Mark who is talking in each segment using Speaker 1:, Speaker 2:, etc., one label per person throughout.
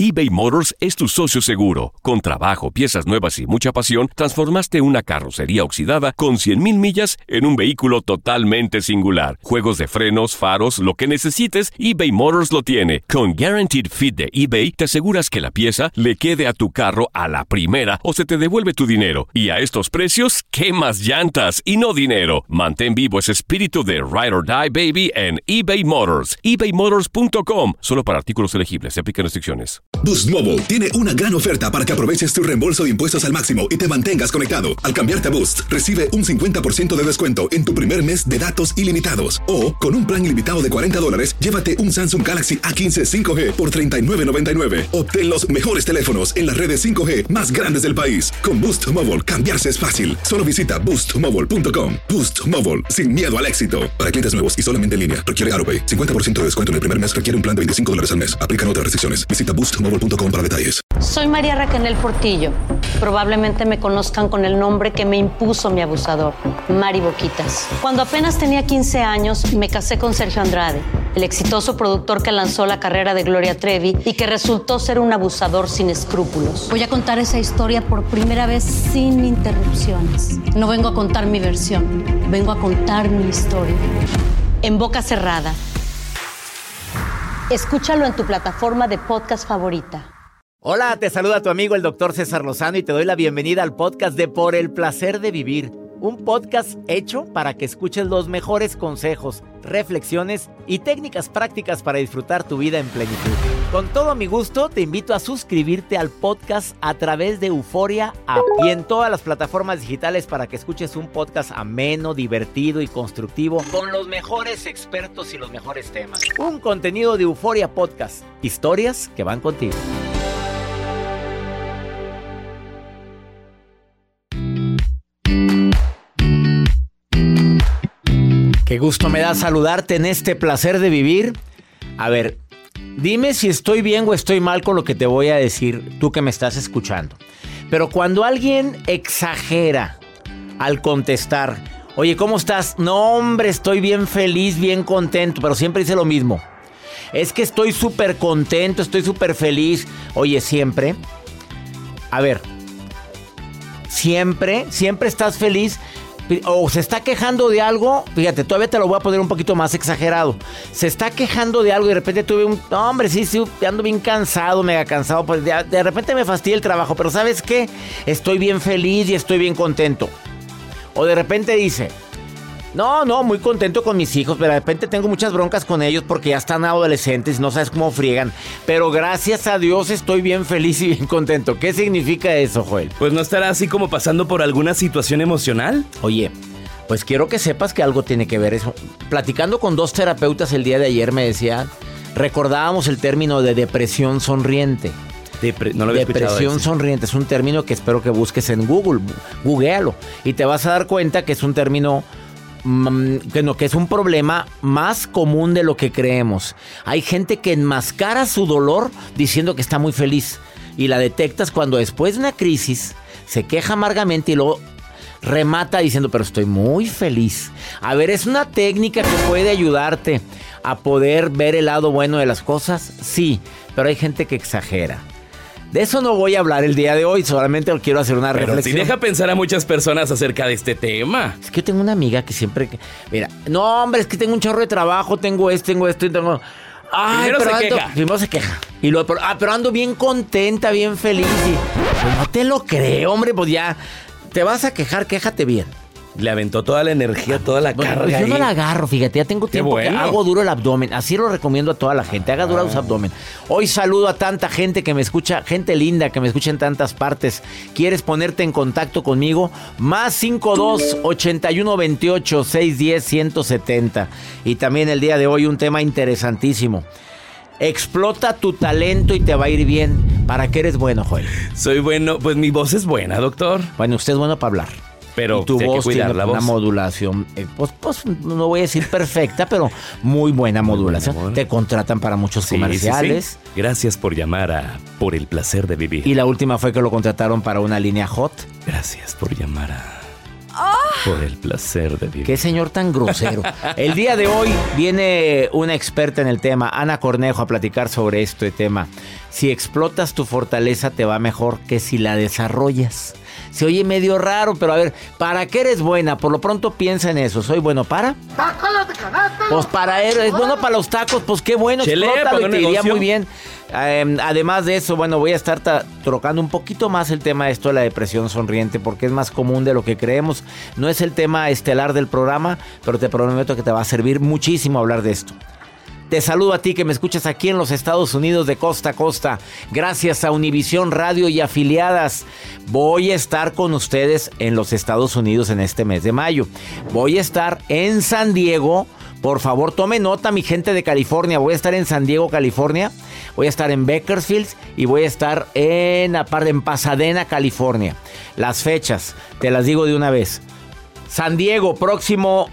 Speaker 1: eBay Motors es tu socio seguro. Con trabajo, piezas nuevas y mucha pasión, transformaste una carrocería oxidada con 100,000 millas en un vehículo totalmente singular. Juegos de frenos, faros, lo que necesites, eBay Motors lo tiene. Con Guaranteed Fit de eBay, te aseguras que la pieza le quede a tu carro a la primera o se te devuelve tu dinero. Y a estos precios, ¿qué más llantas y no dinero? Mantén vivo ese espíritu de Ride or Die, baby, en eBay Motors. ebaymotors.com. Solo para artículos elegibles. Se aplican restricciones.
Speaker 2: Boost Mobile tiene una gran oferta para que aproveches tu reembolso de impuestos al máximo y te mantengas conectado. Al cambiarte a Boost, recibe un 50% de descuento en tu primer mes de datos ilimitados. O, con un plan ilimitado de $40, llévate un Samsung Galaxy A15 5G por $39.99. Obtén los mejores teléfonos en las redes 5G más grandes del país. Con Boost Mobile, cambiarse es fácil. Solo visita boostmobile.com. Boost Mobile, sin miedo al éxito. Para clientes nuevos y solamente en línea, requiere AutoPay. 50% de descuento en el primer mes requiere un plan de $25 al mes. Aplican otras restricciones. Visita boostmobile.com para detalles.
Speaker 3: Soy María Raquel Portillo. Probablemente me conozcan con el nombre que me impuso mi abusador, Mari Boquitas. Cuando apenas tenía 15 años, me casé con Sergio Andrade, el exitoso productor que lanzó la carrera de Gloria Trevi y que resultó ser un abusador sin escrúpulos. Voy a contar esa historia por primera vez sin interrupciones. No vengo a contar mi versión, vengo a contar mi historia. En boca cerrada. Escúchalo en tu plataforma de podcast favorita.
Speaker 4: Hola, te saluda tu amigo el Dr. César Lozano y te doy la bienvenida al podcast de Por el Placer de Vivir. Un podcast hecho para que escuches los mejores consejos, reflexiones y técnicas prácticas para disfrutar tu vida en plenitud. Con todo mi gusto, te invito a suscribirte al podcast a través de Euforia App y en todas las plataformas digitales para que escuches un podcast ameno, divertido y constructivo con los mejores expertos y los mejores temas. Un contenido de Euforia Podcast. Historias que van contigo. Qué gusto me da saludarte en este placer de vivir. A ver, dime si estoy bien o estoy mal con lo que te voy a decir, tú que me estás escuchando. Pero cuando alguien exagera al contestar, oye, ¿cómo estás? No, hombre, estoy bien feliz, bien contento, pero siempre dice lo mismo. Es que estoy súper contento, estoy súper feliz. Oye, siempre. A ver, siempre estás feliz. O se está quejando de algo, fíjate, todavía te lo voy a poner un poquito más exagerado. Se está quejando de algo y de repente tuve no, hombre, sí, ando bien cansado, mega cansado. Pues de repente me fastidia el trabajo, pero ¿sabes qué? Estoy bien feliz y estoy bien contento. O de repente dice, no, muy contento con mis hijos, pero de repente tengo muchas broncas con ellos porque ya están adolescentes y no sabes cómo friegan. Pero gracias a Dios estoy bien feliz y bien contento. ¿Qué significa eso, Joel?
Speaker 5: Pues no estará así como pasando por alguna situación emocional.
Speaker 4: Oye, pues quiero que sepas que algo tiene que ver eso. Platicando con 2 terapeutas el día de ayer me decían, recordábamos el término de depresión sonriente.
Speaker 5: No lo había
Speaker 4: Depresión sonriente es un término que espero que busques en Google. Googlealo y te vas a dar cuenta que es un término que es un problema más común de lo que creemos. Hay gente que enmascara su dolor diciendo que está muy feliz y la detectas cuando después de una crisis se queja amargamente y luego remata diciendo, pero estoy muy feliz. A ver, ¿es una técnica que puede ayudarte a poder ver el lado bueno de las cosas? Sí, pero hay gente que exagera. De eso no voy a hablar el día de hoy, solamente quiero hacer una reflexión.
Speaker 5: Pero sí deja pensar a muchas personas acerca de este tema.
Speaker 4: Es que yo tengo una amiga que siempre... Mira, no, hombre, es que tengo un chorro de trabajo, tengo esto y tengo... Ay, primero se queja. Y luego, pero ando bien contenta, bien feliz. Y, pues no te lo creo, hombre, pues ya... Te vas a quejar, quéjate bien.
Speaker 5: Le aventó toda la energía, toda la carga.
Speaker 4: Yo no la agarro, fíjate, ya tengo tiempo que hago duro el abdomen. Así lo recomiendo a toda la gente, haga duro su abdomen. Hoy saludo a tanta gente que me escucha, gente linda que me escucha en tantas partes. ¿Quieres ponerte en contacto conmigo? Más 52-8128-610-170. Y también el día de hoy un tema interesantísimo. Explota tu talento y te va a ir bien. ¿Para qué eres bueno, Joel?
Speaker 5: Soy bueno, pues mi voz es buena, doctor.
Speaker 4: Bueno, usted es bueno para hablar.
Speaker 5: Pero
Speaker 4: y tu voz tiene una modulación, pues no voy a decir perfecta, pero muy buena modulación. Te contratan para muchos comerciales.
Speaker 5: Sí. Gracias por llamar a Por el Placer de Vivir.
Speaker 4: Y la última fue que lo contrataron para una línea hot.
Speaker 5: Gracias por llamar a Por el placer de vivir.
Speaker 4: Qué señor tan grosero. El día de hoy viene una experta en el tema, Ana Cornejo, a platicar sobre este tema. Si explotas tu fortaleza te va mejor que si la desarrollas. Se oye medio raro, pero a ver, ¿para qué eres buena? Por lo pronto piensa en eso. ¿Soy bueno para? Pues para él, es bueno para los tacos, pues qué bueno, explótalo y te iría muy bien. Además de eso, bueno, voy a estar trocando un poquito más el tema de esto de la depresión sonriente, porque es más común de lo que creemos. No es el tema estelar del programa, pero te prometo que te va a servir muchísimo hablar de esto. Te saludo a ti que me escuchas aquí en los Estados Unidos de costa a costa. Gracias a Univisión Radio y afiliadas. Voy a estar con ustedes en los Estados Unidos en este mes de mayo. Voy a estar en San Diego. Por favor, tome nota, mi gente de California. Voy a estar en San Diego, California. Voy a estar en Bakersfield y voy a estar en Pasadena, California. Las fechas, te las digo de una vez. San Diego, próximo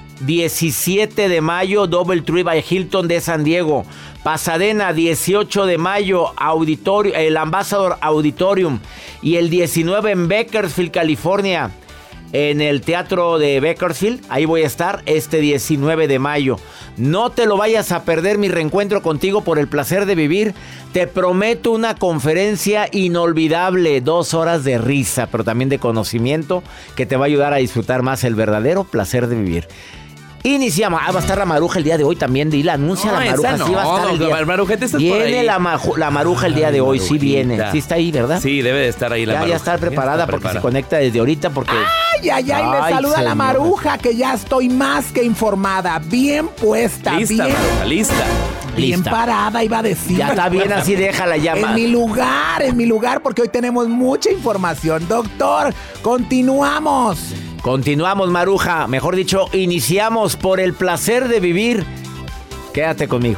Speaker 4: 17 de mayo, DoubleTree by Hilton de San Diego. Pasadena, 18 de mayo, el Ambassador Auditorium. Y el 19 en Bakersfield, California, en el Teatro de Bakersfield. Ahí voy a estar este 19 de mayo. No te lo vayas a perder, mi reencuentro contigo por el placer de vivir. Te prometo una conferencia inolvidable, 2 horas de risa, pero también de conocimiento que te va a ayudar a disfrutar más el verdadero placer de vivir. Iniciamos. Va a estar la Maruja el día de hoy también. Dile, anuncia la Maruja. Sí va a estar el día.
Speaker 5: Marujete, ¿estás
Speaker 4: viene
Speaker 5: por ahí?
Speaker 4: La Maruja el día de hoy. Sí viene. Sí está ahí, ¿verdad?
Speaker 5: Sí, debe de estar ahí la Maruja.
Speaker 4: Ya está preparada porque se conecta desde ahorita porque...
Speaker 6: Ay, me saluda
Speaker 4: señor.
Speaker 6: La Maruja, que ya estoy más que informada. Bien puesta.
Speaker 5: Lista,
Speaker 6: bien,
Speaker 5: Maruja, lista.
Speaker 6: bien
Speaker 4: Lista.
Speaker 6: Parada, iba a decir.
Speaker 4: Ya está bien así, déjala ya.
Speaker 6: En mi lugar, porque hoy tenemos mucha información. Doctor, continuamos.
Speaker 4: Continuamos, Maruja. Mejor dicho, iniciamos por el placer de vivir. Quédate conmigo.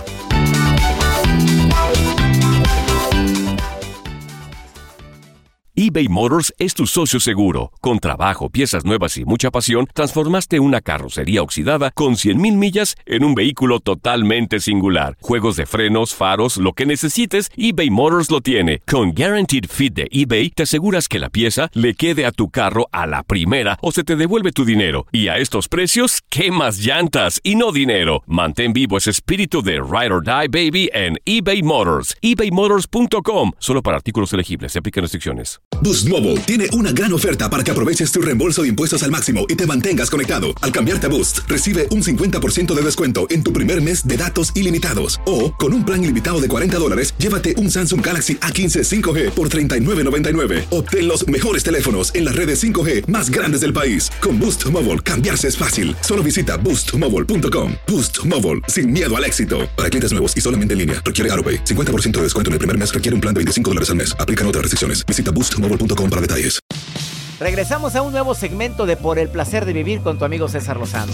Speaker 1: eBay Motors es tu socio seguro. Con trabajo, piezas nuevas y mucha pasión, transformaste una carrocería oxidada con 100,000 millas en un vehículo totalmente singular. Juegos de frenos, faros, lo que necesites, eBay Motors lo tiene. Con Guaranteed Fit de eBay, te aseguras que la pieza le quede a tu carro a la primera o se te devuelve tu dinero. Y a estos precios, ¿qué más llantas y no dinero? Mantén vivo ese espíritu de Ride or Die, baby, en eBay Motors. ebaymotors.com. Solo para artículos elegibles. Se aplican restricciones.
Speaker 2: Boost Mobile tiene una gran oferta para que aproveches tu reembolso de impuestos al máximo y te mantengas conectado. Al cambiarte a Boost, recibe un 50% de descuento en tu primer mes de datos ilimitados. O, con un plan ilimitado de $40, llévate un Samsung Galaxy A15 5G por $39.99. Obtén los mejores teléfonos en las redes 5G más grandes del país. Con Boost Mobile, cambiarse es fácil. Solo visita boostmobile.com. Boost Mobile, sin miedo al éxito. Para clientes nuevos y solamente en línea, requiere AutoPay. 50% de descuento en el primer mes requiere un plan de $25 al mes. Aplican otras restricciones. Visita boostmobile.com para detalles.
Speaker 4: Regresamos a un nuevo segmento de Por el placer de vivir con tu amigo César Lozano.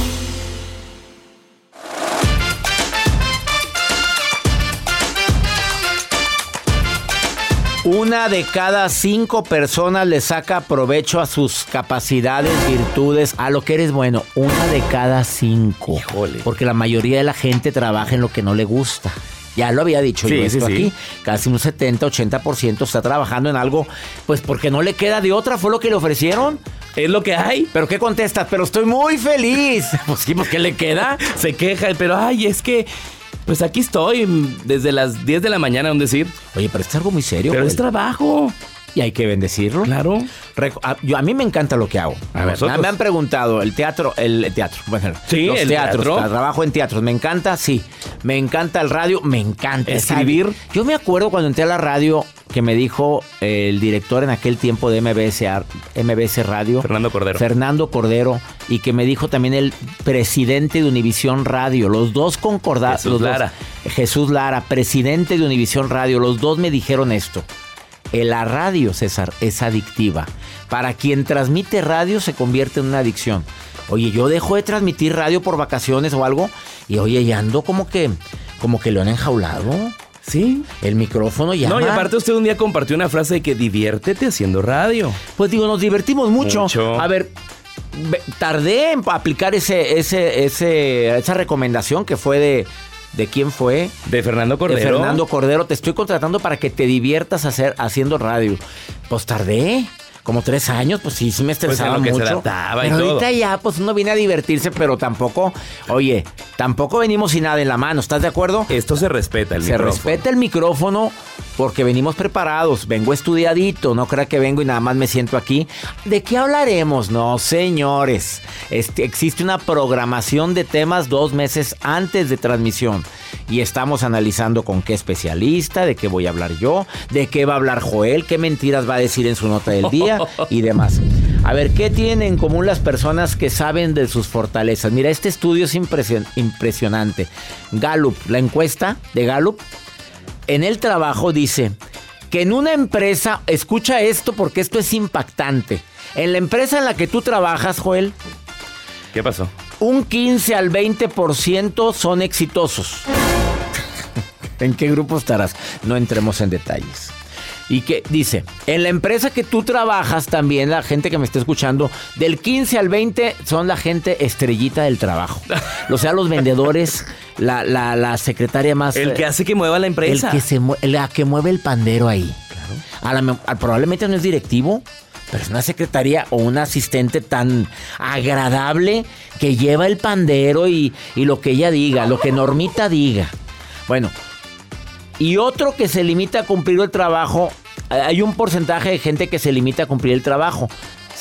Speaker 4: Una de cada 5 personas le saca provecho a sus capacidades, virtudes, a lo que eres bueno. Una de cada 5.
Speaker 5: Híjole.
Speaker 4: Porque la mayoría de la gente trabaja en lo que no le gusta. Ya lo había dicho yo esto aquí. Casi un 70-80% está trabajando en algo, pues porque no le queda de otra. Fue lo que le ofrecieron.
Speaker 5: Es lo que hay.
Speaker 4: ¿Pero qué contestas? Pero estoy muy feliz. Pues sí, ¿por qué le queda?
Speaker 5: Se queja, pero ay, es que... Pues aquí estoy desde las 10 de la mañana, ¿dónde decir?
Speaker 4: Oye, pero es algo muy serio.
Speaker 5: Pero es trabajo.
Speaker 4: Y hay que bendecirlo.
Speaker 5: Claro.
Speaker 4: A mí me encanta lo que hago.
Speaker 5: A ver,
Speaker 4: me han preguntado, el teatro. Bueno,
Speaker 5: sí,
Speaker 4: los
Speaker 5: el
Speaker 4: teatros.
Speaker 5: teatro.
Speaker 4: Trabajo en teatros. Me encanta, sí. Me encanta el radio. Me encanta
Speaker 5: escribir.
Speaker 4: Yo me acuerdo cuando entré a la radio que me dijo el director en aquel tiempo de MBS Radio. Fernando Cordero. Y que me dijo también el presidente de Univisión Radio. Los dos concordaron. Jesús Lara, presidente de Univisión Radio. Los dos me dijeron esto. La radio, César, es adictiva. Para quien transmite radio se convierte en una adicción. Oye, yo dejo de transmitir radio por vacaciones o algo y oye, ya ando como que lo han enjaulado.
Speaker 5: Sí.
Speaker 4: El micrófono ya.
Speaker 5: No, y aparte usted un día compartió una frase de que diviértete haciendo radio.
Speaker 4: Pues digo, nos divertimos mucho. A ver, tardé en aplicar esa recomendación que fue ¿de quién fue?
Speaker 5: De Fernando Cordero.
Speaker 4: De Fernando Cordero. Te estoy contratando para que te diviertas haciendo radio. Pues tardé. Como 3 años, pues sí me estresaba
Speaker 5: Pues en lo que se
Speaker 4: mucho.
Speaker 5: adaptaba y
Speaker 4: Pero
Speaker 5: todo.
Speaker 4: ahorita ya, pues uno viene a divertirse, pero tampoco, oye, tampoco venimos sin nada en la mano, ¿estás de acuerdo?
Speaker 5: Esto se respeta el
Speaker 4: Se
Speaker 5: micrófono.
Speaker 4: respeta el micrófono porque venimos preparados, vengo estudiadito, no crea que vengo y nada más me siento aquí. ¿De qué hablaremos? No, señores, existe una programación de temas 2 meses antes de transmisión y estamos analizando con qué especialista, de qué voy a hablar yo, de qué va a hablar Joel, qué mentiras va a decir en su nota del día y demás. A ver, ¿qué tienen en común las personas que saben de sus fortalezas? Mira, este estudio es impresionante. Gallup, la encuesta de Gallup, en el trabajo dice que en una empresa, escucha esto porque esto es impactante. En la empresa en la que tú trabajas, Joel,
Speaker 5: ¿Qué pasó?
Speaker 4: un 15 al 20% son exitosos. ¿En qué grupo estarás? No entremos en detalles. Y que dice, en la empresa que tú trabajas también, la gente que me está escuchando, del 15 al 20 son la gente estrellita del trabajo. O sea, los vendedores, la secretaria más...
Speaker 5: El que hace que mueva la empresa.
Speaker 4: La que mueve el pandero ahí. Claro. Probablemente no es directivo, pero es una secretaria o un asistente tan agradable que lleva el pandero y lo que ella diga, lo que Normita diga. Bueno, y otro que se limita a cumplir el trabajo, hay un porcentaje de gente que se limita a cumplir el trabajo,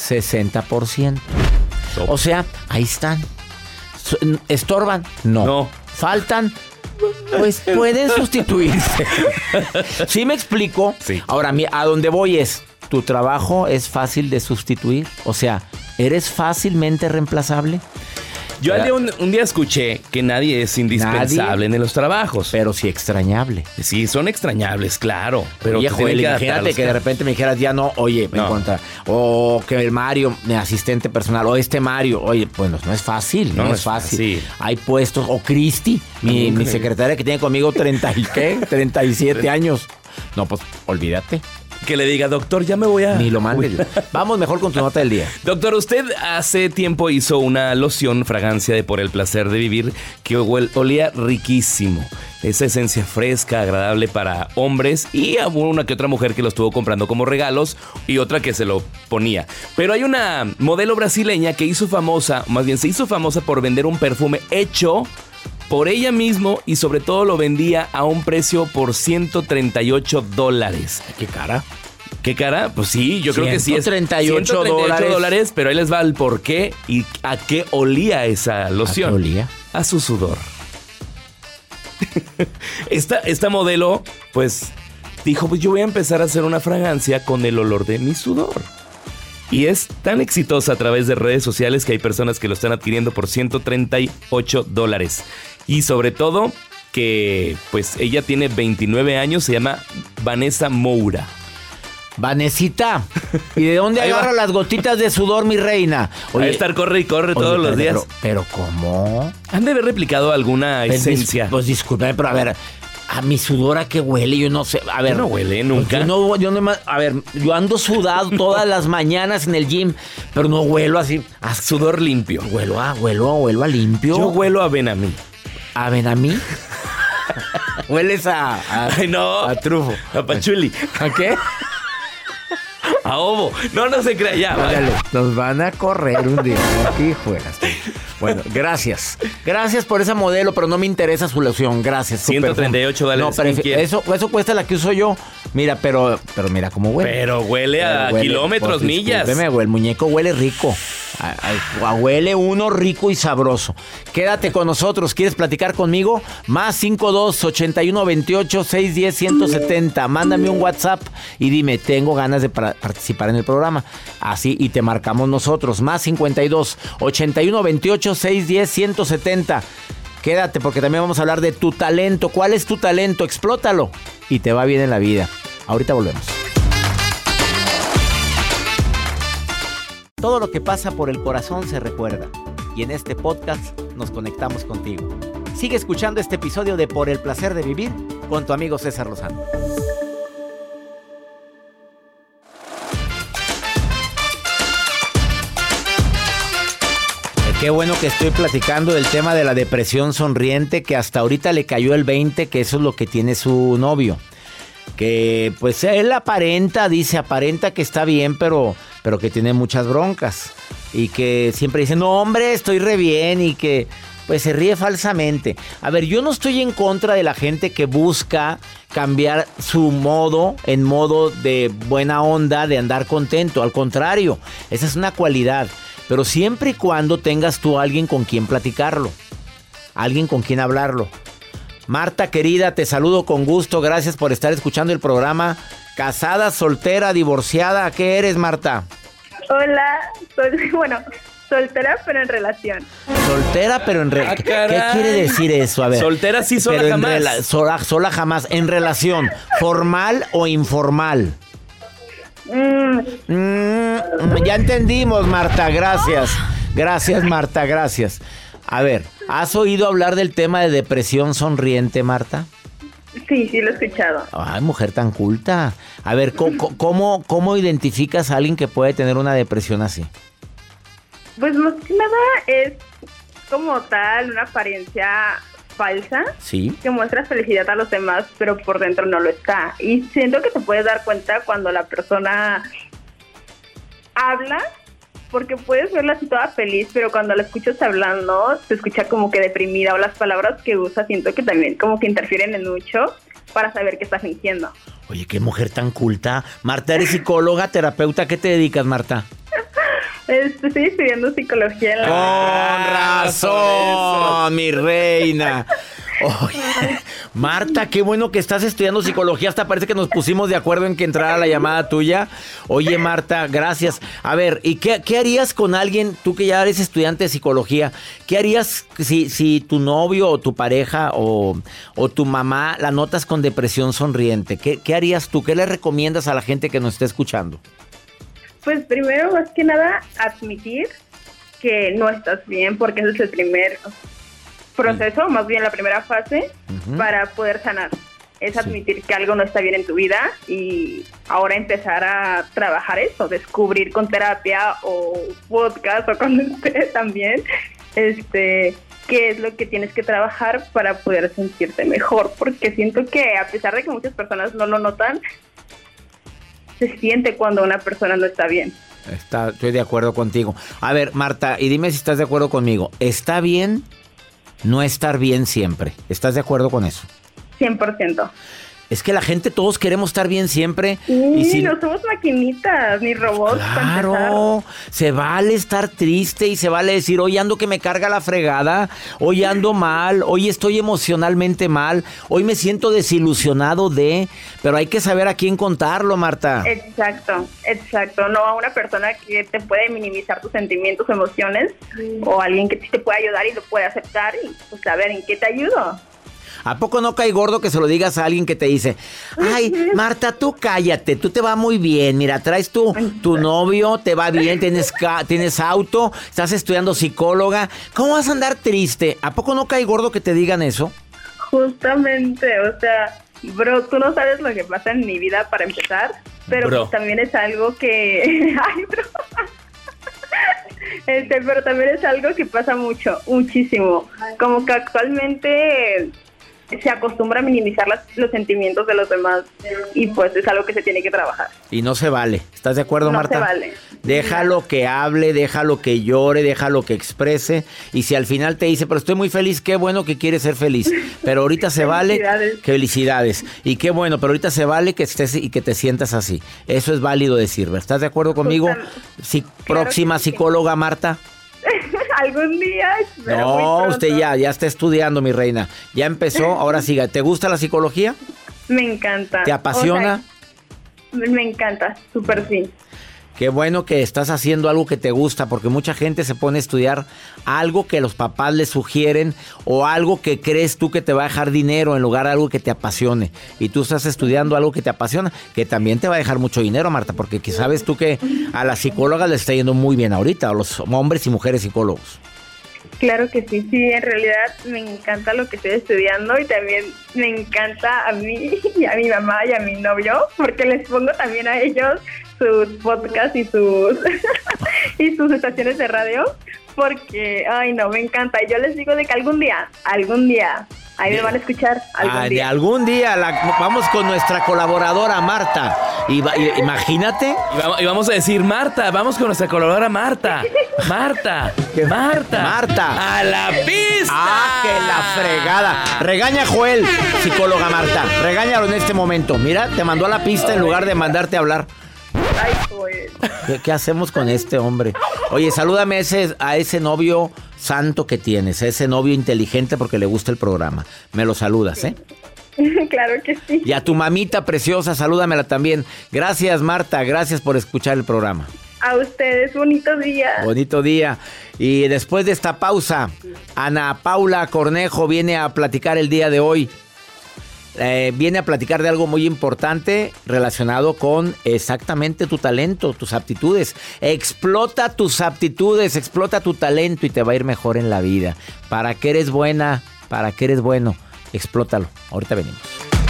Speaker 4: 60%. O sea, ahí están. ¿Estorban? No. ¿Faltan? Pues pueden sustituirse. ¿Sí me explico?
Speaker 5: Sí.
Speaker 4: Ahora, a donde voy es, ¿tu trabajo es fácil de sustituir? O sea, ¿eres fácilmente reemplazable?
Speaker 5: Yo un día escuché que nadie es indispensable en los trabajos.
Speaker 4: Pero sí extrañable.
Speaker 5: Sí, son extrañables, claro. Pero
Speaker 4: oye,
Speaker 5: te tienen
Speaker 4: Joel,
Speaker 5: que adaptar a
Speaker 4: imagínate
Speaker 5: los
Speaker 4: que de repente me dijeras, ya no, oye, me encuentra. O que el Mario, mi asistente personal, o Mario, oye, pues no es fácil, no es fácil. Hay puestos, o Cristi, mi secretaria que tiene conmigo 37 años. No, pues olvídate.
Speaker 5: Que le diga, doctor, ya me voy a...
Speaker 4: Ni lo mandes. Vamos mejor con tu nota del día.
Speaker 5: Doctor, usted hace tiempo hizo una loción, fragancia de Por el Placer de Vivir, que olía riquísimo. Esa esencia fresca, agradable para hombres y a una que otra mujer que lo estuvo comprando como regalos y otra que se lo ponía. Pero hay una modelo brasileña que se hizo famosa por vender un perfume hecho por ella mismo y sobre todo lo vendía a un precio por $138.
Speaker 4: ¿Qué cara?
Speaker 5: ¿Qué cara? Pues sí, yo creo que sí es
Speaker 4: $138,
Speaker 5: pero ahí les va el por qué y a qué olía esa loción.
Speaker 4: ¿A qué olía?
Speaker 5: A su sudor. Esta modelo, pues, dijo, pues yo voy a empezar a hacer una fragancia con el olor de mi sudor. Y es tan exitosa a través de redes sociales que hay personas que lo están adquiriendo por $138. Y sobre todo que pues ella tiene 29 años, se llama Vanessa Moura.
Speaker 4: Vanesita, ¿y de dónde agarra las gotitas de sudor, mi reina?
Speaker 5: Oye, a estar corre y corre todos los días.
Speaker 4: Pero ¿cómo?
Speaker 5: Han de haber replicado alguna esencia.
Speaker 4: Pues disculpe, pero a ver, a mi sudor, ¿a qué huele? Yo no sé. A ver,
Speaker 5: no huele nunca.
Speaker 4: Yo ando sudado todas las mañanas en el gym, pero no huelo así.
Speaker 5: A sudor limpio.
Speaker 4: Huelo a limpio.
Speaker 5: Yo huelo a Benamí.
Speaker 4: ¿A Benamí? ¿Hueles
Speaker 5: Ay, no.
Speaker 4: a trufo?
Speaker 5: A pachuli.
Speaker 4: ¿A qué?
Speaker 5: A ovo. No se crea ya.
Speaker 4: Dale, nos van a correr un día. Aquí fueras. Bueno, gracias. Gracias por esa modelo, pero no me interesa su loción. Gracias.
Speaker 5: $138.
Speaker 4: No, pero eso cuesta la que uso yo. Mira, pero mira cómo huele.
Speaker 5: Pero huele a kilómetros, millas.
Speaker 4: El muñeco huele rico. Huele uno rico y sabroso. Quédate con nosotros. ¿Quieres platicar conmigo? Más 52-8128-610-170. Mándame un WhatsApp y dime, tengo ganas de participar en el programa. Así, y te marcamos nosotros. Más 52-8128-610-170. Quédate porque también vamos a hablar de tu talento. ¿Cuál es tu talento? Explótalo y te va bien en la vida. Ahorita volvemos. Todo lo que pasa por el corazón se recuerda. Y en este podcast nos conectamos contigo. Sigue escuchando este episodio de Por el Placer de Vivir con tu amigo César Lozano. Qué bueno que estoy platicando del tema de la depresión sonriente, que hasta ahorita le cayó el 20, que eso es lo que tiene su novio. que pues él aparenta que está bien, pero que tiene muchas broncas. Y que siempre dice, no hombre, estoy re bien, y que pues se ríe falsamente. A ver, yo no estoy en contra de la gente que busca cambiar su modo en modo de buena onda, de andar contento. Al contrario, esa es una cualidad. Pero siempre y cuando tengas tú a alguien con quien platicarlo, alguien con quien hablarlo. Marta, querida, te saludo con gusto. Gracias por estar escuchando el programa. ¿Casada, soltera, divorciada? ¿Qué eres, Marta?
Speaker 7: Hola, soltera pero en relación.
Speaker 4: Soltera pero en relación. ¿Qué quiere decir eso? A ver.
Speaker 5: Soltera sí, sola
Speaker 4: pero
Speaker 5: jamás.
Speaker 4: Sola jamás. ¿En relación formal o informal? Ya entendimos, Marta, gracias. Gracias, Marta, gracias. A ver, ¿has oído hablar del tema de depresión sonriente, Marta?
Speaker 7: Sí, lo he escuchado.
Speaker 4: Ay, mujer tan culta. A ver, ¿cómo identificas a alguien que puede tener una depresión así?
Speaker 7: Pues más que nada es como tal una apariencia falsa,
Speaker 4: sí,
Speaker 7: que muestra felicidad a los demás, pero por dentro no lo está. Y siento que te puedes dar cuenta cuando la persona habla, porque puedes verla así toda feliz, pero cuando la escuchas hablando, se escucha como que deprimida, o las palabras que usa siento que también como que interfieren en mucho para saber qué está fingiendo.
Speaker 4: Oye, qué mujer tan culta. Marta, ¿eres psicóloga, terapeuta? ¿Qué te dedicas, Marta?
Speaker 7: Estoy estudiando psicología en la...
Speaker 4: ¡Con razón, mi reina! Oye, Marta, qué bueno que estás estudiando psicología. Hasta parece que nos pusimos de acuerdo en que entrara la llamada tuya. Oye, Marta, gracias. A ver, ¿y qué harías con alguien, tú que ya eres estudiante de psicología? ¿Qué harías si tu novio o tu pareja o tu mamá la notas con depresión sonriente? ¿Qué harías tú? ¿Qué le recomiendas a la gente que nos esté escuchando?
Speaker 7: Pues primero, más que nada, admitir que no estás bien, porque ese es el primer proceso, más bien la primera fase, para poder sanar. Es admitir que algo no está bien en tu vida y ahora empezar a trabajar eso, descubrir con terapia o podcast o con usted también, qué es lo que tienes que trabajar para poder sentirte mejor, porque siento que a pesar de que muchas personas no lo notan, se siente cuando una persona no está bien.
Speaker 4: Estoy de acuerdo contigo. A ver, Marta, y dime si estás de acuerdo conmigo. ¿Está bien no estar bien siempre? ¿Estás de acuerdo con eso?
Speaker 7: 100%.
Speaker 4: Es que la gente, todos queremos estar bien siempre.
Speaker 7: Sí, no somos maquinitas, ni robots.
Speaker 4: Claro, se vale estar triste y se vale decir, hoy ando que me carga la fregada, hoy ando mal, hoy estoy emocionalmente mal, hoy me siento desilusionado pero hay que saber a quién contarlo, Marta.
Speaker 7: Exacto. No a una persona que te puede minimizar tus sentimientos, emociones, o alguien que sí te puede ayudar y lo puede aceptar y pues saber en qué te ayudo.
Speaker 4: ¿A poco no cae gordo que se lo digas a alguien que te dice, ay, Marta, tú cállate, tú te va muy bien, mira, traes tu novio, te va bien, tienes auto, estás estudiando psicóloga, ¿cómo vas a andar triste? ¿A poco no cae gordo que te digan eso?
Speaker 7: Justamente, o sea, bro, tú no sabes lo que pasa en mi vida para empezar, pero pues también es algo que... Ay, bro... pero también es algo que pasa muchísimo, como que actualmente se acostumbra a minimizar los sentimientos de los demás y pues es algo que se tiene que trabajar.
Speaker 4: Y no se vale, ¿estás de acuerdo, Marta?
Speaker 7: No se vale.
Speaker 4: Déjalo que hable, déjalo que llore, déjalo que exprese, y si al final te dice, pero estoy muy feliz, qué bueno que quieres ser feliz, pero ahorita se vale, felicidades, y qué bueno, pero ahorita se vale que estés y que te sientas así, eso es válido decir, ¿estás de acuerdo conmigo? Próxima psicóloga, Marta.
Speaker 7: Algún día.
Speaker 4: No, usted ya está estudiando, mi reina. Ya empezó, ahora siga. ¿Te gusta la psicología?
Speaker 7: Me encanta.
Speaker 4: ¿Te apasiona?
Speaker 7: O sea, me encanta, súper sí.
Speaker 4: Qué bueno que estás haciendo algo que te gusta, porque mucha gente se pone a estudiar algo que los papás les sugieren o algo que crees tú que te va a dejar dinero en lugar de algo que te apasione. Y tú estás estudiando algo que te apasiona, que también te va a dejar mucho dinero, Marta, porque sabes tú que a las psicólogas les está yendo muy bien ahorita, a los hombres y mujeres psicólogos.
Speaker 7: Claro que sí, en realidad me encanta lo que estoy estudiando y también me encanta a mí y a mi mamá y a mi novio, porque les pongo también a ellos sus podcasts y sus y sus estaciones de radio, porque, ay no, me encanta. Y yo les digo de que algún día Ahí me van a escuchar algún día.
Speaker 4: Algún día vamos con nuestra colaboradora Marta. Imagínate.
Speaker 5: Y vamos a decir, Marta, vamos con nuestra colaboradora Marta. Marta.
Speaker 4: Marta.
Speaker 5: ¡A la pista!
Speaker 4: ¡Ah, que la fregada! Regaña a Joel, psicóloga Marta. Regáñalo en este momento. Mira, te mandó a la pista en lugar de mandarte a hablar.
Speaker 7: Ay, pues.
Speaker 4: ¿Qué hacemos con este hombre? Oye, salúdame a ese novio santo que tienes, a ese novio inteligente porque le gusta el programa. Me lo saludas, ¿eh?
Speaker 7: Claro que sí.
Speaker 4: Y a tu mamita preciosa, salúdamela también. Gracias, Marta, gracias por escuchar el programa.
Speaker 7: A ustedes, bonito día.
Speaker 4: Bonito día. Y después de esta pausa, Ana Paula Cornejo viene a platicar el día de hoy. Viene a platicar de algo muy importante relacionado con exactamente tu talento, tus aptitudes. Explota tus aptitudes, explota tu talento y te va a ir mejor en la vida. ¿Para qué eres buena? ¿Para qué eres bueno? Explótalo. Ahorita venimos.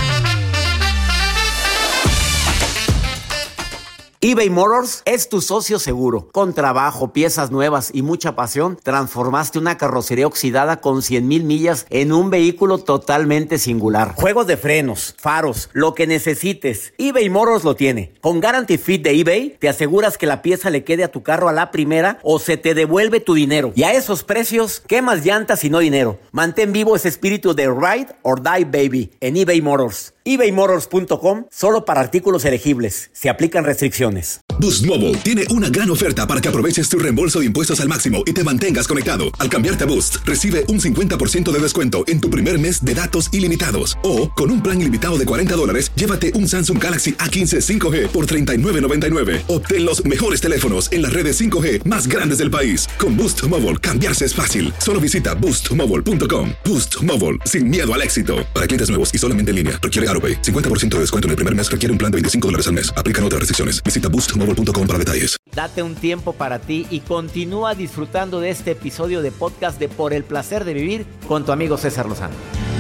Speaker 4: eBay Motors es tu socio seguro. Con trabajo, piezas nuevas y mucha pasión, transformaste una carrocería oxidada con 100,000 millas en un vehículo totalmente singular. Juegos de frenos, faros, lo que necesites, eBay Motors lo tiene. Con Guarantee Fit de eBay, te aseguras que la pieza le quede a tu carro a la primera o se te devuelve tu dinero. Y a esos precios, ¿qué más llantas y no dinero? Mantén vivo ese espíritu de Ride or Die Baby en eBay Motors. ebaymotors.com, solo para artículos elegibles. Se aplican restricciones.
Speaker 2: Boost Mobile tiene una gran oferta para que aproveches tu reembolso de impuestos al máximo y te mantengas conectado. Al cambiarte a Boost, recibe un 50% de descuento en tu primer mes de datos ilimitados. O, con un plan ilimitado de $40, llévate un Samsung Galaxy A15 5G por $39.99. Obtén los mejores teléfonos en las redes 5G más grandes del país. Con Boost Mobile, cambiarse es fácil. Solo visita boostmobile.com. Boost Mobile, sin miedo al éxito. Para clientes nuevos y solamente en línea, requiere AroPay. 50% de descuento en el primer mes, requiere un plan de $25 al mes. Aplican otras restricciones. Visita boostmobile.com para detalles.
Speaker 4: Date un tiempo para ti y continúa disfrutando de este episodio de podcast de Por el Placer de Vivir con tu amigo César Lozano.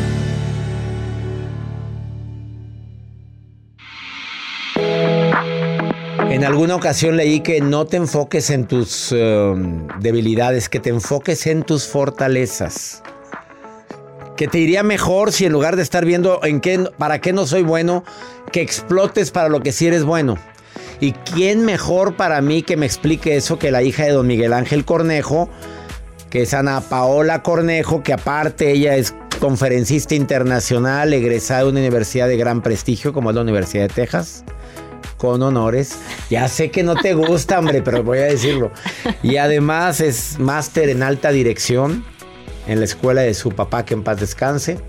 Speaker 4: En alguna ocasión leí que no te enfoques en tus debilidades, que te enfoques en tus fortalezas. Que te iría mejor si en lugar de estar viendo para qué no soy bueno, que explotes para lo que sí eres bueno. ¿Y quién mejor para mí que me explique eso que la hija de don Miguel Ángel Cornejo, que es Ana Paola Cornejo, que aparte ella es conferencista internacional, egresada de una universidad de gran prestigio como es la Universidad de Texas? Con honores. Ya sé que no te gusta, hombre, pero voy a decirlo. Y además es máster en alta dirección en la escuela de su papá, que en paz descanse.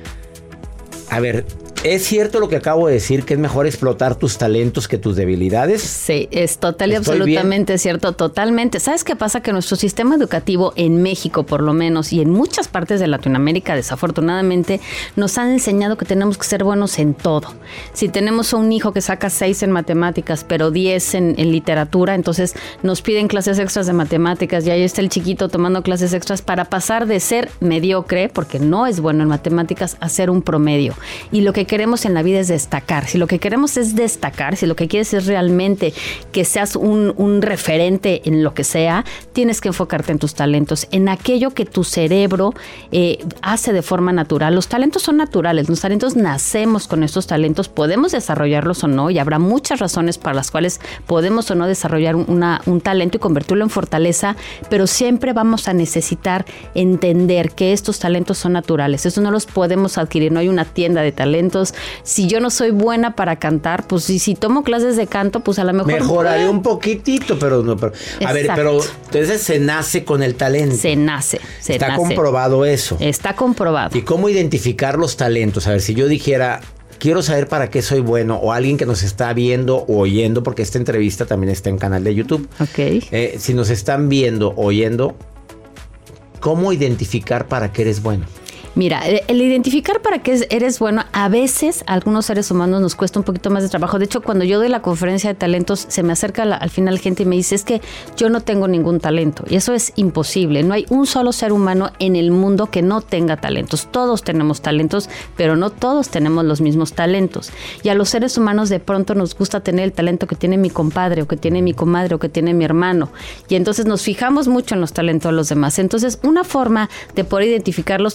Speaker 4: A ver, ¿es cierto lo que acabo de decir, que es mejor explotar tus talentos que tus debilidades?
Speaker 8: Sí, es total y absolutamente cierto, totalmente. ¿Sabes qué pasa? Que nuestro sistema educativo en México, por lo menos, y en muchas partes de Latinoamérica, desafortunadamente, nos han enseñado que tenemos que ser buenos en todo. Si tenemos a un hijo que saca 6 en matemáticas, pero 10 en literatura, entonces nos piden clases extras de matemáticas y ahí está el chiquito tomando clases extras para pasar de ser mediocre, porque no es bueno en matemáticas, a ser un promedio. Y lo que queremos en la vida es destacar. Si lo que queremos es destacar, si lo que quieres es realmente que seas un referente en lo que sea, tienes que enfocarte en tus talentos, en aquello que tu cerebro hace de forma natural. Los talentos son naturales, los talentos nacemos con estos talentos, podemos desarrollarlos o no, y habrá muchas razones para las cuales podemos o no desarrollar un talento y convertirlo en fortaleza, pero siempre vamos a necesitar entender que estos talentos son naturales. Eso no los podemos adquirir, no hay una tienda de talentos. Si yo no soy buena para cantar, pues si tomo clases de canto, pues a lo mejor
Speaker 4: mejoraré un poquitito, pero no. A ver, pero entonces se nace con el talento.
Speaker 8: Se nace.
Speaker 4: Está comprobado eso.
Speaker 8: Está comprobado.
Speaker 4: ¿Y cómo identificar los talentos? A ver, si yo dijera, quiero saber para qué soy bueno, o alguien que nos está viendo o oyendo, porque esta entrevista también está en canal de YouTube.
Speaker 8: Ok.
Speaker 4: Si nos están viendo o oyendo, ¿cómo identificar para qué eres bueno?
Speaker 8: Mira, el identificar para qué eres bueno, a veces a algunos seres humanos nos cuesta un poquito más de trabajo. De hecho, cuando yo doy la conferencia de talentos, se me acerca al final gente y me dice, es que yo no tengo ningún talento. Y eso es imposible. No hay un solo ser humano en el mundo que no tenga talentos. Todos tenemos talentos, pero no todos tenemos los mismos talentos. Y a los seres humanos de pronto nos gusta tener el talento que tiene mi compadre, o que tiene mi comadre, o que tiene mi hermano. Y entonces nos fijamos mucho en los talentos de los demás. Entonces, una forma de poder identificarlos es justamente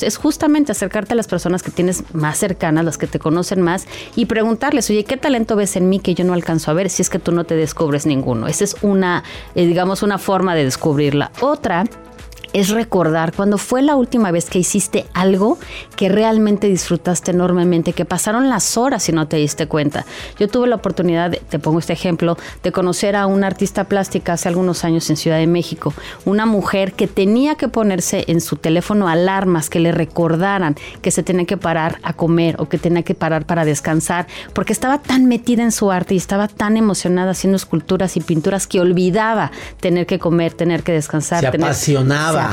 Speaker 8: justamente acercarte a las personas que tienes más cercanas, las que te conocen más, y preguntarles, oye, ¿qué talento ves en mí que yo no alcanzo a ver si es que tú no te descubres ninguno? Esa es una forma de descubrirla. Otra es recordar cuándo fue la última vez que hiciste algo que realmente disfrutaste enormemente, que pasaron las horas y no te diste cuenta. Yo tuve la oportunidad, te pongo este ejemplo, de conocer a una artista plástica hace algunos años en Ciudad de México, una mujer que tenía que ponerse en su teléfono alarmas que le recordaran que se tenía que parar a comer o que tenía que parar para descansar, porque estaba tan metida en su arte y estaba tan emocionada haciendo esculturas y pinturas que olvidaba tener que comer, tener que descansar. Se apasionaba.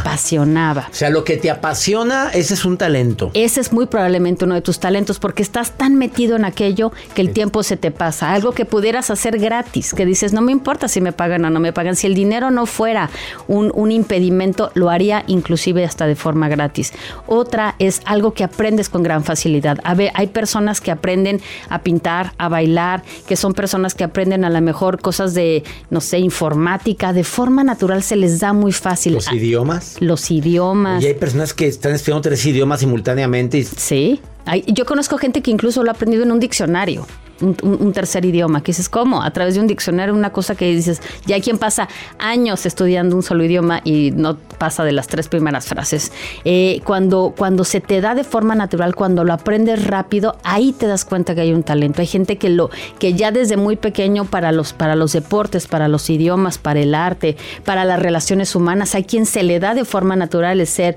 Speaker 4: O sea, lo que te apasiona, ese es un talento.
Speaker 8: Ese es muy probablemente uno de tus talentos, porque estás tan metido en aquello que el tiempo se te pasa. Algo que pudieras hacer gratis, que dices, no me importa si me pagan o no me pagan. Si el dinero no fuera un impedimento, lo haría inclusive hasta de forma gratis. Otra es algo que aprendes con gran facilidad. A ver, hay personas que aprenden a pintar, a bailar, que son personas que aprenden a lo mejor cosas de, no sé, informática. De forma natural se les da muy fácil.
Speaker 4: ¿Los idiomas?
Speaker 8: Los idiomas.
Speaker 4: Y hay personas que están estudiando 3 idiomas simultáneamente.
Speaker 8: Sí. Yo conozco gente que incluso lo ha aprendido en un diccionario. Un tercer idioma, que dices, ¿cómo? A través de un diccionario, una cosa que dices, ya hay quien pasa años estudiando un solo idioma y no pasa de las 3 primeras frases. Cuando se te da de forma natural, cuando lo aprendes rápido, ahí te das cuenta que hay un talento. Hay gente que ya desde muy pequeño para los deportes, para los idiomas, para el arte, para las relaciones humanas, hay quien se le da de forma natural el ser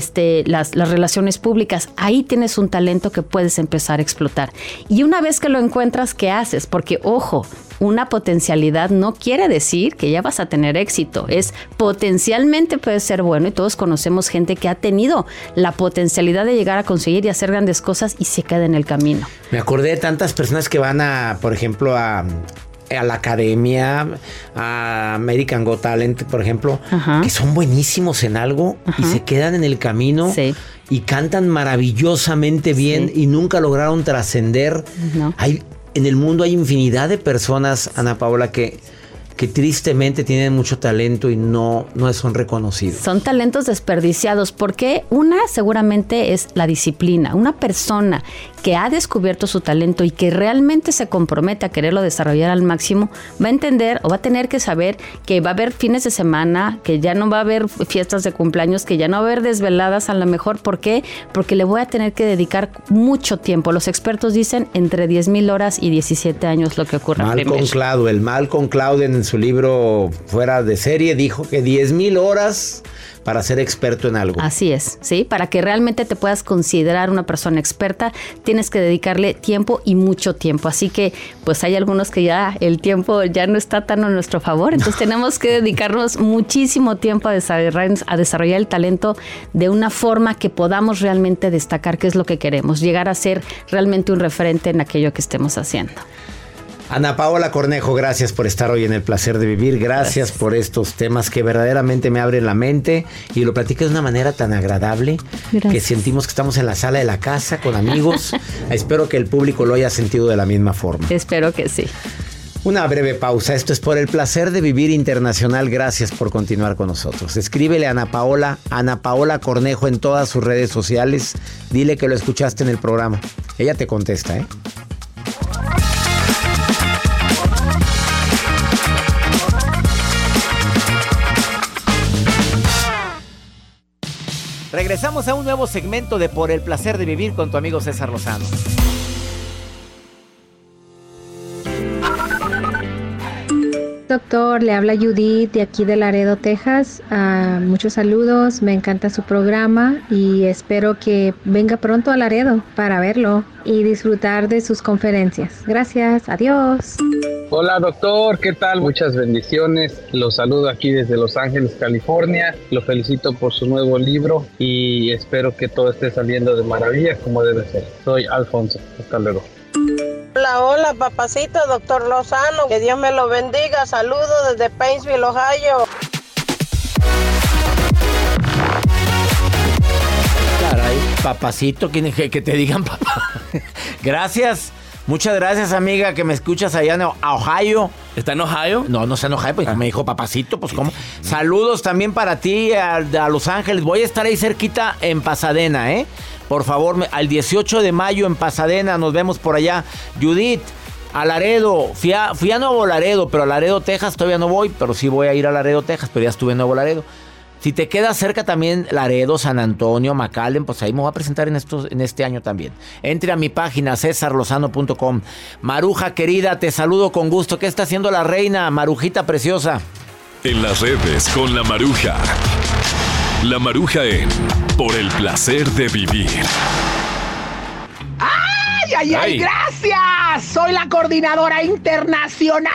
Speaker 8: las relaciones públicas. Ahí tienes un talento que puedes empezar a explotar. Y una vez que lo encuentras, ¿qué haces? Porque, ojo, una potencialidad no quiere decir que ya vas a tener éxito. Es potencialmente puede ser bueno, y todos conocemos gente que ha tenido la potencialidad de llegar a conseguir y hacer grandes cosas y se queda en el camino.
Speaker 4: Me acordé de tantas personas que van por ejemplo, a la academia, a American Got Talent, por ejemplo, que son buenísimos en algo y se quedan en el camino. Sí. Y cantan maravillosamente bien y nunca lograron trascender. No. En el mundo hay infinidad de personas, Ana Paola, que tristemente tienen mucho talento y no son reconocidos.
Speaker 8: Son talentos desperdiciados porque una seguramente es la disciplina. Una persona que ha descubierto su talento y que realmente se compromete a quererlo desarrollar al máximo, va a entender o va a tener que saber que va a haber fines de semana, que ya no va a haber fiestas de cumpleaños, que ya no va a haber desveladas a lo mejor. ¿Por qué? Porque le voy a tener que dedicar mucho tiempo. Los expertos dicen entre 10,000 horas y 17 años lo que ocurre primero.
Speaker 4: Malcolm Gladwell en su libro Fuera de Serie dijo que 10,000 horas para ser experto en algo.
Speaker 8: Así es, ¿sí? Para que realmente te puedas considerar una persona experta, tienes que dedicarle tiempo y mucho tiempo. Así que, pues hay algunos que ya el tiempo ya no está tan a nuestro favor. Entonces tenemos que dedicarnos muchísimo tiempo a desarrollar el talento de una forma que podamos realmente destacar qué es lo que queremos, llegar a ser realmente un referente en aquello que estemos haciendo.
Speaker 4: Ana Paola Cornejo, gracias por estar hoy en El Placer de Vivir. Gracias por estos temas que verdaderamente me abren la mente y lo platicas de una manera tan agradable. Que sentimos que estamos en la sala de la casa con amigos. Espero que el público lo haya sentido de la misma forma.
Speaker 8: Espero que sí.
Speaker 4: Una breve pausa. Esto es por El Placer de Vivir Internacional. Gracias por continuar con nosotros. Escríbele a Ana Paola Cornejo en todas sus redes sociales. Dile que lo escuchaste en el programa. Ella te contesta, ¿eh? Regresamos a un nuevo segmento de Por el Placer de Vivir con tu amigo César Lozano.
Speaker 9: Doctor, le habla Judith de aquí de Laredo, Texas. Muchos saludos, me encanta su programa y espero que venga pronto a Laredo para verlo y disfrutar de sus conferencias. Gracias, adiós.
Speaker 10: Hola doctor, ¿qué tal? Muchas bendiciones. Los saludo aquí desde Los Ángeles, California. Lo felicito por su nuevo libro y espero que todo esté saliendo de maravilla como debe ser. Soy Alfonso. Hasta luego.
Speaker 11: Hola, papacito, doctor Lozano. Que Dios me lo bendiga. Saludos desde Painesville, Ohio.
Speaker 4: Caray, papacito, que te digan papá. Gracias. Muchas gracias, amiga, que me escuchas allá en Ohio.
Speaker 5: ¿Está en Ohio?
Speaker 4: No está en Ohio, pues me dijo papacito, pues ¿cómo? Saludos también para ti a Los Ángeles. Voy a estar ahí cerquita en Pasadena, ¿eh? Por favor, al 18 de mayo en Pasadena, nos vemos por allá. Judith, a Laredo, fui a Nuevo Laredo, pero a Laredo, Texas todavía no voy, pero sí voy a ir a Laredo, Texas, pero ya estuve en Nuevo Laredo. Si te queda cerca también Laredo, San Antonio, McAllen, pues ahí me voy a presentar en este año también. Entre a mi página cesarlozano.com. Maruja querida, te saludo con gusto. ¿Qué está haciendo la reina, Marujita preciosa?
Speaker 1: En las redes con la Maruja. La Maruja en Por el Placer de Vivir.
Speaker 6: ¡Ay, gracias! Soy la coordinadora internacional.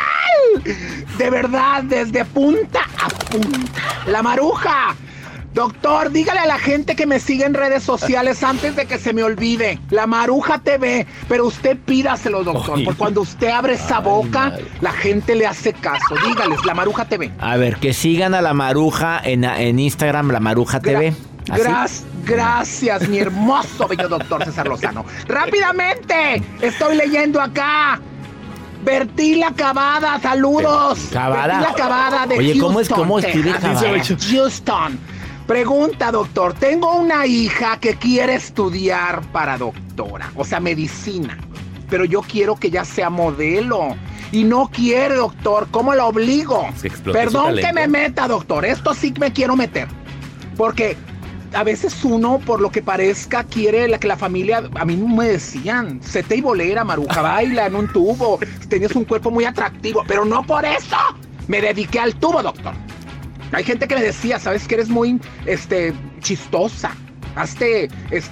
Speaker 6: De verdad, desde punta a punta. La Maruja. Doctor, dígale a la gente que me sigue en redes sociales antes de que se me olvide. La Maruja TV. Pero usted pídaselo, doctor. Porque cuando usted abre esa boca, la gente le hace caso. Dígales, La Maruja TV.
Speaker 4: A ver, que sigan a la Maruja en Instagram, La Maruja TV.
Speaker 6: Gracias, mi hermoso bello doctor César Lozano. ¡Rápidamente! Estoy leyendo acá. Bertila Cavada, saludos.
Speaker 4: Cavada.
Speaker 6: Bertila Cavada de
Speaker 4: Oye,
Speaker 6: Houston,
Speaker 4: ¿cómo escribe Cavada?
Speaker 6: Houston. Pregunta, doctor. Tengo una hija que quiere estudiar para doctora, o sea, medicina. Pero yo quiero que ella sea modelo. Y no quiere, doctor. ¿Cómo la obligo? Perdón que me meta, doctor. Esto sí me quiero meter. Porque a veces uno, por lo que parezca, quiere que la familia... A mí me decían, sete y bolera, Maruja, baila en un tubo. Tenías un cuerpo muy atractivo. Pero no por eso me dediqué al tubo, doctor. Hay gente que me decía, sabes que eres muy, chistosa. Hazte,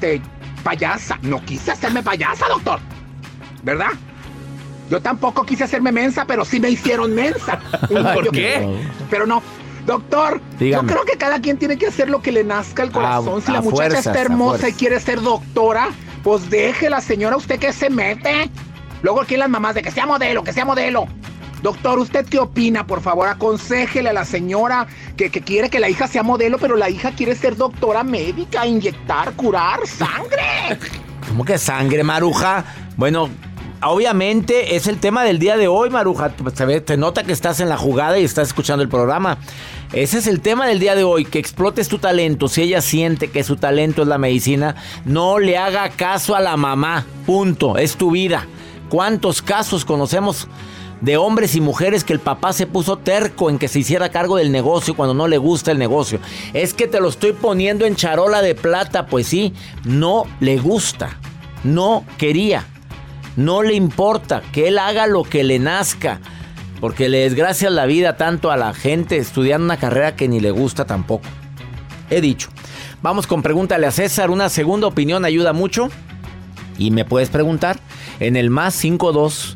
Speaker 6: payasa. No quise hacerme payasa, doctor. ¿Verdad? Yo tampoco quise hacerme mensa, pero sí me hicieron mensa.
Speaker 5: ¿Por qué?
Speaker 6: Pero no. Doctor, dígame. Yo creo que cada quien tiene que hacer lo que le nazca al corazón. Si la muchacha está hermosa y quiere ser doctora, pues déjela, señora, usted que se mete. Luego aquí las mamás de que sea modelo, que sea modelo. Doctor, ¿usted qué opina? Por favor, aconséjele a la señora que quiere que la hija sea modelo, pero la hija quiere ser doctora médica, inyectar, curar sangre.
Speaker 4: ¿Cómo que sangre, Maruja? Bueno, obviamente es el tema del día de hoy, Maruja. Te nota que estás en la jugada y estás escuchando el programa. Ese es el tema del día de hoy, que explotes tu talento. Si ella siente que su talento es la medicina, no le haga caso a la mamá. Punto. Es tu vida. ¿Cuántos casos conocemos de hombres y mujeres que el papá se puso terco en que se hiciera cargo del negocio cuando no le gusta el negocio? Es que te lo estoy poniendo en charola de plata. Pues sí, no le gusta. No quería. No le importa que él haga lo que le nazca, porque le desgracia la vida tanto a la gente estudiando una carrera que ni le gusta tampoco. He dicho. Vamos con Pregúntale a César. Una segunda opinión ayuda mucho. Y me puedes preguntar en el +52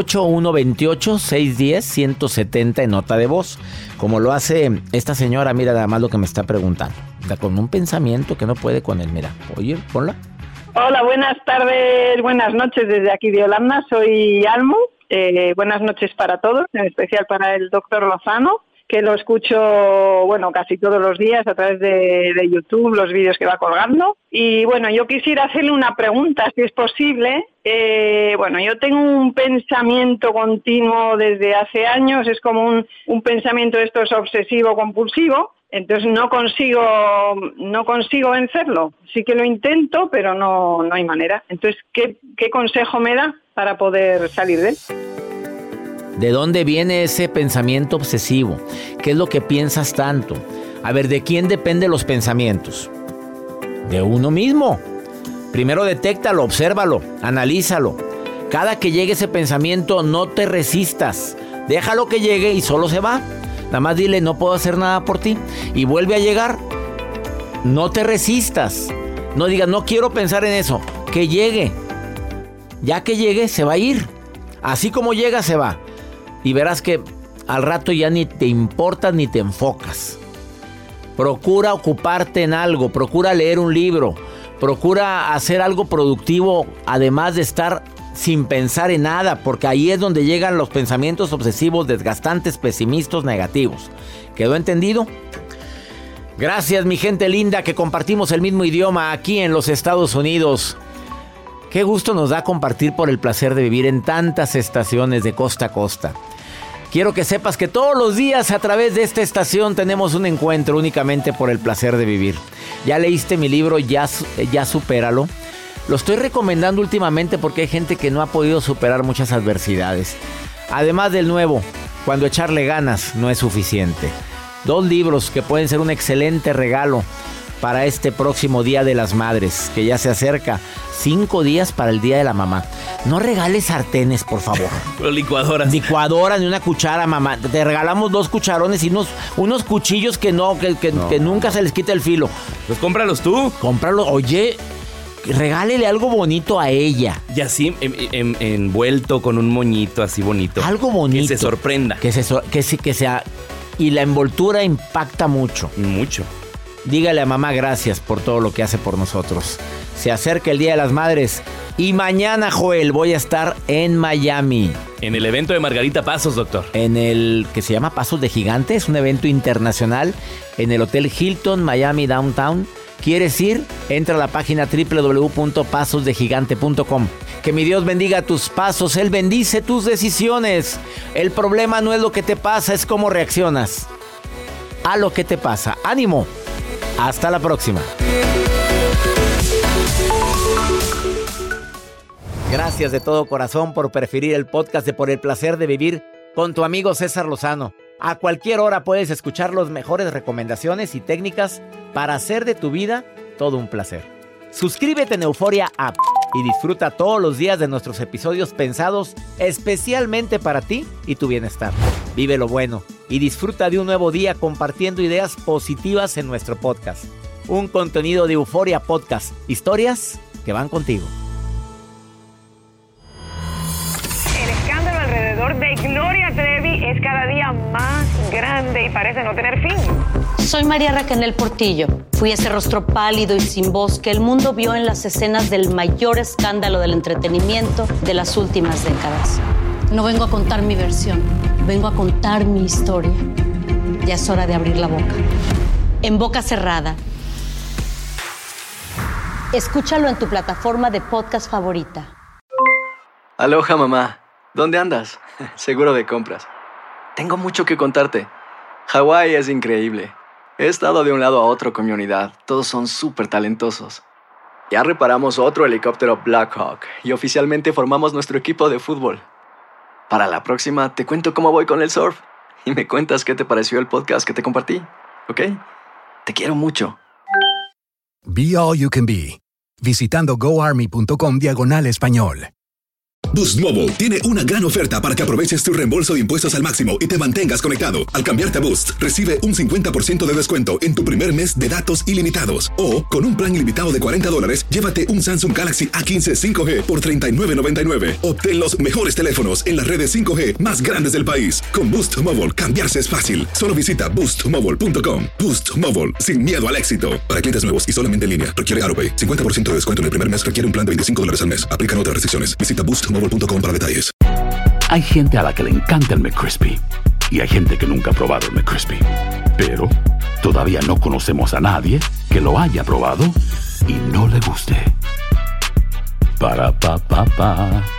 Speaker 4: 8128 610 170 en nota de voz. Como lo hace esta señora, mira nada más lo que me está preguntando. Con un pensamiento que no puede con él. Mira, oye, ponla.
Speaker 12: Hola, buenas tardes, buenas noches desde aquí de Holanda, soy Almu, buenas noches para todos, en especial para el doctor Lozano, que lo escucho, bueno, casi todos los días a través de YouTube, los vídeos que va colgando. Y bueno, yo quisiera hacerle una pregunta, si es posible. Bueno, yo tengo un pensamiento continuo desde hace años, es como un pensamiento de estos obsesivo-compulsivo. Entonces no consigo vencerlo. Sí que lo intento, pero no hay manera. Entonces, ¿qué consejo me da para poder salir de él?
Speaker 4: ¿De dónde viene ese pensamiento obsesivo? ¿Qué es lo que piensas tanto? A ver, ¿de quién dependen los pensamientos? De uno mismo. Primero detéctalo, obsérvalo, analízalo. Cada que llegue ese pensamiento, no te resistas. Déjalo que llegue y solo se va. Nada más dile, no puedo hacer nada por ti. Y vuelve a llegar. No te resistas. No digas, no quiero pensar en eso. Que llegue. Ya que llegue, se va a ir. Así como llega, se va. Y verás que al rato ya ni te importas ni te enfocas. Procura ocuparte en algo. Procura leer un libro. Procura hacer algo productivo, además de estar sin pensar en nada, porque ahí es donde llegan los pensamientos obsesivos, desgastantes, pesimistas, negativos. ¿Quedó entendido? Gracias, mi gente linda, que compartimos el mismo idioma aquí en los Estados Unidos. Qué gusto nos da compartir por el placer de vivir en tantas estaciones de costa a costa. Quiero que sepas que todos los días a través de esta estación tenemos un encuentro únicamente por el placer de vivir. ¿Ya leíste mi libro Ya Supéralo? Lo estoy recomendando últimamente porque hay gente que no ha podido superar muchas adversidades. Además del nuevo, Cuando echarle ganas no es suficiente. 2 libros que pueden ser un excelente regalo para este próximo Día de las Madres, que ya se acerca. 5 días para el Día de la Mamá. No regales sartenes, por favor.
Speaker 5: Pero licuadoras.
Speaker 4: Licuadoras, ni una cuchara, mamá. Te regalamos 2 cucharones y unos cuchillos que nunca se les quita el filo.
Speaker 5: Pues cómpralos tú.
Speaker 4: Cómpralos. Oye, regálele algo bonito a ella.
Speaker 5: Y así envuelto con un moñito así bonito.
Speaker 4: Algo bonito.
Speaker 5: Que se sorprenda.
Speaker 4: Que sea. Y la envoltura impacta mucho.
Speaker 5: Mucho.
Speaker 4: Dígale a mamá gracias por todo lo que hace por nosotros. Se acerca el Día de las Madres. Y mañana, Joel, voy a estar en Miami.
Speaker 5: En el evento de Margarita Pasos, doctor.
Speaker 4: En el que se llama Pasos de Gigante. Es un evento internacional en el Hotel Hilton Miami Downtown. ¿Quieres ir? Entra a la página www.pasosdegigante.com. Que mi Dios bendiga tus pasos. Él bendice tus decisiones. El problema no es lo que te pasa, es cómo reaccionas a lo que te pasa. ¡Ánimo! Hasta la próxima. Gracias de todo corazón por preferir el podcast de Por el Placer de Vivir con tu amigo César Lozano. A cualquier hora puedes escuchar las mejores recomendaciones y técnicas para hacer de tu vida todo un placer. Suscríbete en Euforia App y disfruta todos los días de nuestros episodios pensados especialmente para ti y tu bienestar. Vive lo bueno y disfruta de un nuevo día compartiendo ideas positivas en nuestro podcast. Un contenido de Euforia Podcast. Historias que van contigo.
Speaker 13: El escándalo alrededor de Gloria Trevi es cada día más grande y parece no tener fin.
Speaker 3: Soy María Raquel Portillo. Fui ese rostro pálido y sin voz que el mundo vio en las escenas del mayor escándalo del entretenimiento de las últimas décadas. No vengo a contar mi versión, vengo a contar mi historia. Ya es hora de abrir la boca. En boca cerrada. Escúchalo en tu plataforma de podcast favorita.
Speaker 14: Aloha, mamá. ¿Dónde andas? Seguro de compras. Tengo mucho que contarte. Hawái es increíble. He estado de un lado a otro con mi unidad. Todos son súper talentosos. Ya reparamos otro helicóptero Blackhawk y oficialmente formamos nuestro equipo de fútbol. Para la próxima te cuento cómo voy con el surf y me cuentas qué te pareció el podcast que te compartí, ¿ok? Te quiero mucho.
Speaker 15: Be All You Can Be. Visitando goarmy.com/español.
Speaker 2: Boost Mobile tiene una gran oferta para que aproveches tu reembolso de impuestos al máximo y te mantengas conectado. Al cambiarte a Boost, recibe un 50% de descuento en tu primer mes de datos ilimitados. O, con un plan ilimitado de $40, llévate un Samsung Galaxy A15 5G por $39.99. Obtén los mejores teléfonos en las redes 5G más grandes del país. Con Boost Mobile, cambiarse es fácil. Solo visita boostmobile.com. Boost Mobile, sin miedo al éxito. Para clientes nuevos y solamente en línea, requiere AroPay. 50% de descuento en el primer mes requiere un plan de $25 al mes. Aplican otras restricciones. Visita boostmobile.com para detalles.
Speaker 16: Hay gente a la que le encanta el McCrispy y hay gente que nunca ha probado el McCrispy. Pero todavía no conocemos a nadie que lo haya probado y no le guste. Para pa pa pa.